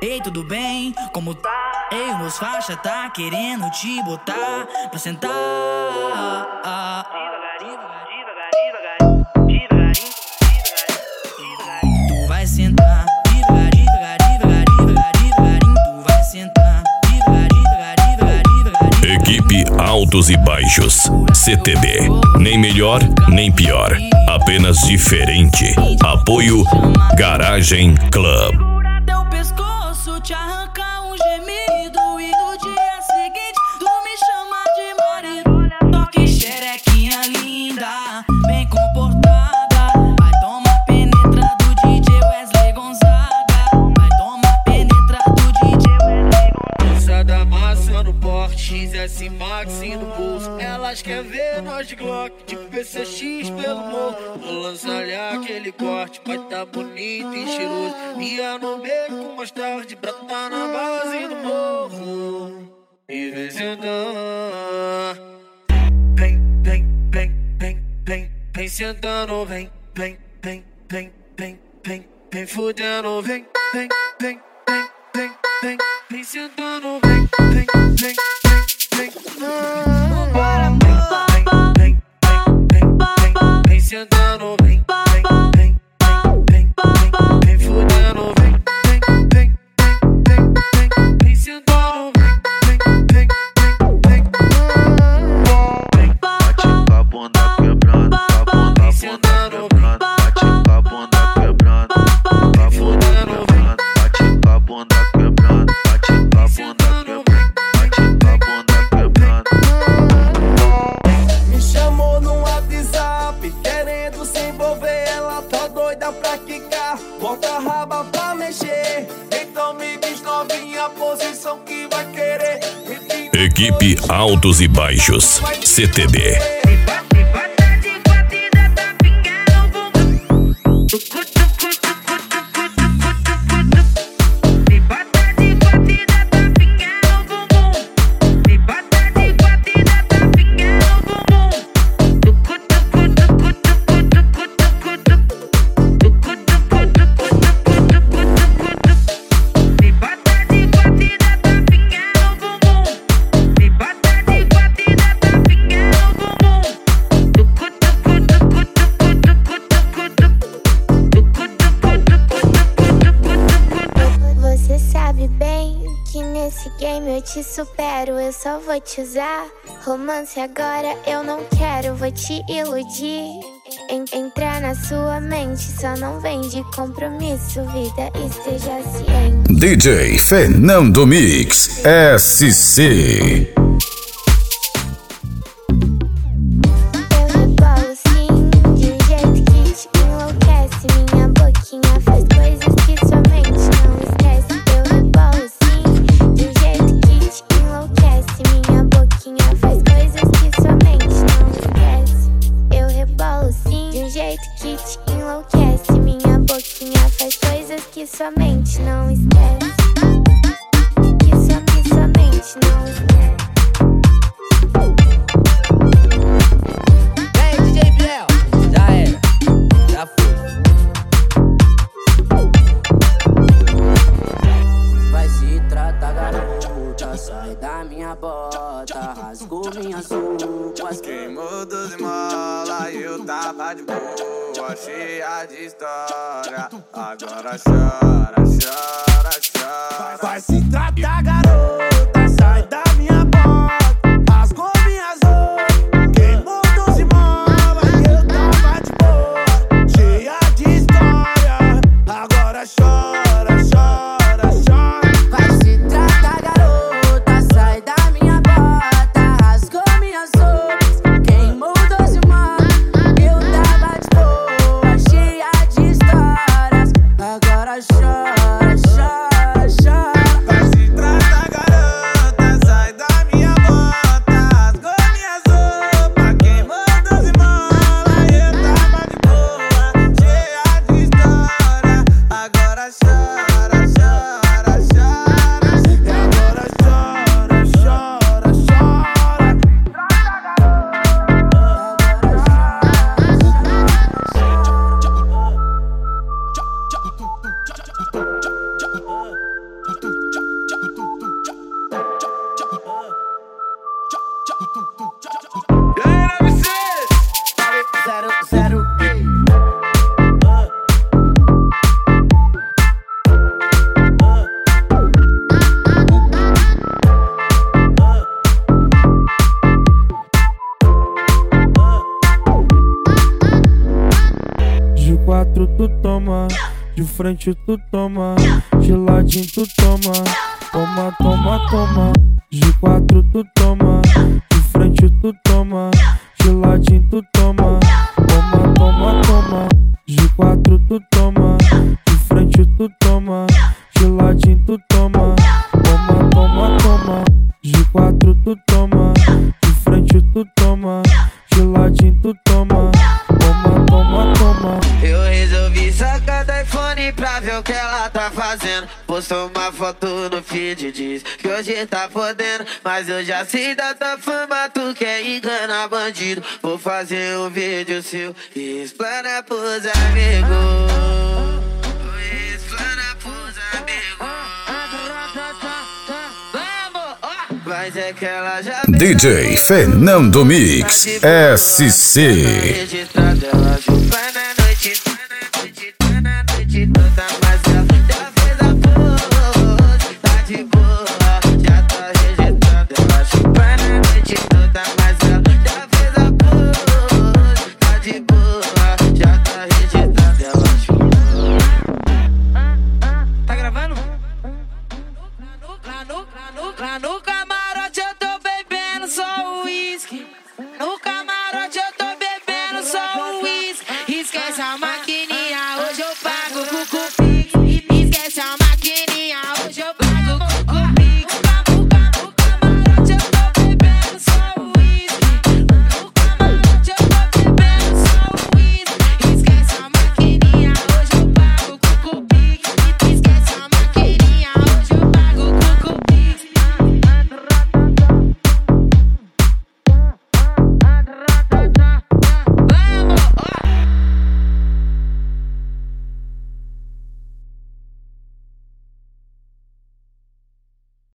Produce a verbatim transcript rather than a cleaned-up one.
Ei, tudo bem? Como tá? Ei, o meus faixa tá querendo te botar pra sentar. Tu vai sentar, devagar, devagar, devagar, devagar, devagarinho. Tu vai sentar, devagar, devagar, devagar, devagarinho. Equipe Altos e Baixos, C T B. Nem melhor, nem pior, apenas diferente. Apoio Garagem Club. Teu pescoço te arranca um gemido e no dia seguinte tu me chama de marido. Toque xerequinha linda, bem comportada. Vai tomar penetra do D J Wesley Gonzaga. Vai tomar penetra do D J Wesley Gonzaga. Moça da massa no porte, X S Max no bolso. Elas querem ver nós de Glock, de P C X pelo morro. Vou lançar-lhe aquele corte, vai tá bonito e cheiroso. Ia no beco mais tarde, brota na base do morro. E vem sentando, vem, vem, vem, vem, vem, vem sentando, vem, vem, vem, vem, vem, vem, vem fudendo, vem, vem, vem, vem, vem, vem, vem sentando, vem, vem, vem, vem, vem. Bora, amor. Vem, vem, vem, vem, vem, vem sentando, vem, vem, vem, vem, vem, vem, vem fudendo, vem, vem, vem, vem, vem, vem, vem sentando, vem, vem, vem, vem, vem. Bate com a bunda quebrando, com a bunda, bunda quebrando. Bate com a bunda quebrando, com a bunda quebrando. Bate com a bunda quebrando, bate com a bunda quebrando. Bate com a bunda quebrando. Me chamou no WhatsApp, querendo se envolver. Ela tá doida pra quicar, bota a raba pra mexer. Então me diz novinha a posição que vai querer. Equipe Altos e Baixos, C T B. Eu te supero, eu só vou te usar. Romance agora eu não quero, vou te iludir. En entrar na sua mente, só não vem de compromisso, vida, esteja ciente. D J Fernando Mix, S C. Sua mente não esquece. Que sua, que sua mente não esquece. Vem, D J Biel, já era, já foi. Vai se tratar, garota, sai da minha bota, rasgou minhas roupas, Queimou doze mola e eu tava de boa, cheia de história. Agora chora, chora, chora. Vai se tratar, garota, sai da minha bota, rasgou minhas roupas, queimou doze mola e eu tava de boa, cheia de história. Agora chora, chora, chora. vai se tratar, garota, sai da minha bota, rasgou minhas roupas, queimou doze molas, eu tava de boa, cheia de histórias, agora chora, chora, chora. Vai se tratar, garota. quatro tu toma, de frente tu toma, de ladinho tu toma. Toma, toma, toma. De quatro tu toma, de frente tu toma, de ladinho tu toma. Toma, toma, toma. De quatro tu toma, de frente tu toma, de ladinho tu toma. Toma, toma, toma. De quatro tu toma, de frente tu toma, de ladinho tu toma. Toma, toma, toma. Eu resolvi sacar do iPhone pra ver o que ela tá fazendo. Postou uma foto no feed e diz que hoje tá podendo. Mas eu já sei da tua fama, tu quer enganar bandido. Vou fazer um vídeo seu e explana pros amigos. Explana pros amigos. Mas é que ela já D J Fernando Mix S C. registrada, ela